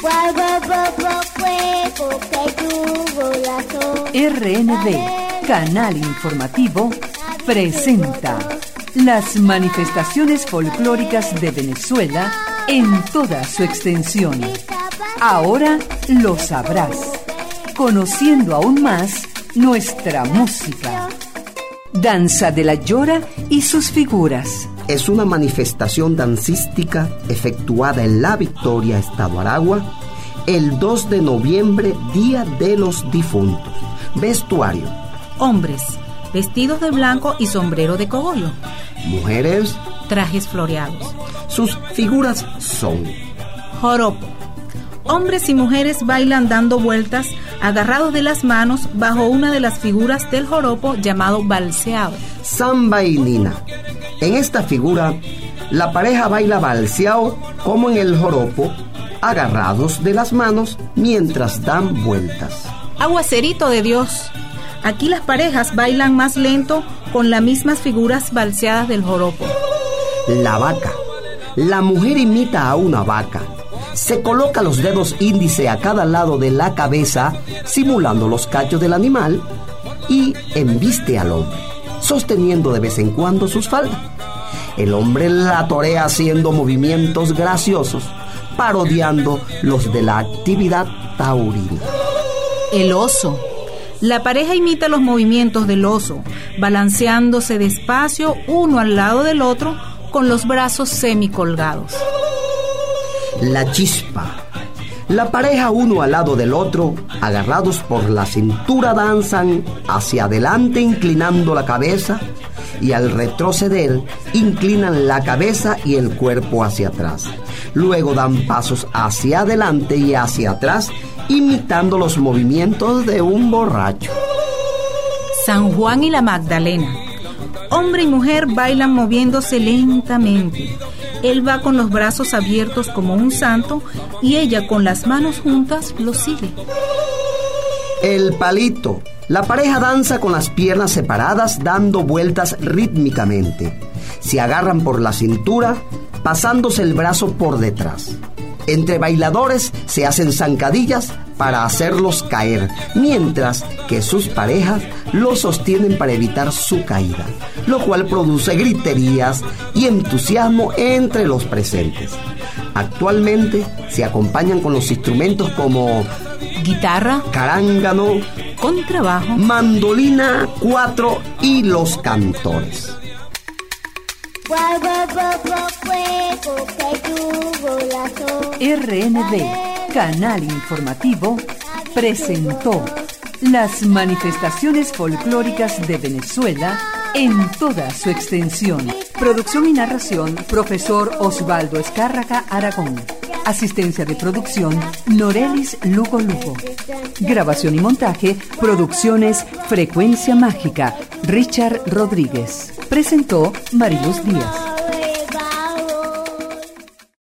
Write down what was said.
RNB, Canal Informativo, presenta las manifestaciones folclóricas de Venezuela en toda su extensión. Ahora lo sabrás, conociendo aún más nuestra música. Danza de la Llora y sus figuras. Es una manifestación dancística efectuada en La Victoria, Estado Aragua, el 2 de noviembre, Día de los Difuntos. Vestuario: hombres, vestidos de blanco y sombrero de cogollo. Mujeres, trajes floreados. Sus figuras son: joropo. Hombres y mujeres bailan dando vueltas, agarrados de las manos bajo una de las figuras del joropo llamado balseado. Samba y nina. En esta figura, la pareja baila balseado como en el joropo, agarrados de las manos mientras dan vueltas. Aguacerito de Dios. Aquí las parejas bailan más lento con las mismas figuras balseadas del joropo. La vaca. La mujer imita a una vaca. Se coloca los dedos índice a cada lado de la cabeza, simulando los cachos del animal, y embiste al hombre, sosteniendo de vez en cuando sus faldas. El hombre la torea haciendo movimientos graciosos, parodiando los de la actividad taurina. El oso. La pareja imita los movimientos del oso, balanceándose despacio uno al lado del otro con los brazos semicolgados. La chispa. La pareja uno al lado del otro, agarrados por la cintura, danzan hacia adelante inclinando la cabeza, y al retroceder inclinan la cabeza y el cuerpo hacia atrás. Luego dan pasos hacia adelante y hacia atrás, imitando los movimientos de un borracho. San Juan y la Magdalena. Hombre y mujer bailan moviéndose lentamente. Él va con los brazos abiertos como un santo y ella con las manos juntas lo sigue. El palito. La pareja danza con las piernas separadas, dando vueltas rítmicamente. Se agarran por la cintura, pasándose el brazo por detrás. Entre bailadores se hacen zancadillas para hacerlos caer, mientras que sus parejas los sostienen para evitar su caída, lo cual produce griterías y entusiasmo entre los presentes. Actualmente se acompañan con los instrumentos como guitarra, carángano, contrabajo, mandolina, cuatro y los cantores. RNB, Canal Informativo, presentó las manifestaciones folclóricas de Venezuela en toda su extensión. Producción y narración, profesor Osvaldo Escárraga Aragón. Asistencia de producción, Norelis Lugo Lugo. Grabación y montaje, Producciones Frecuencia Mágica, Richard Rodríguez. Presentó Mariluz Díaz.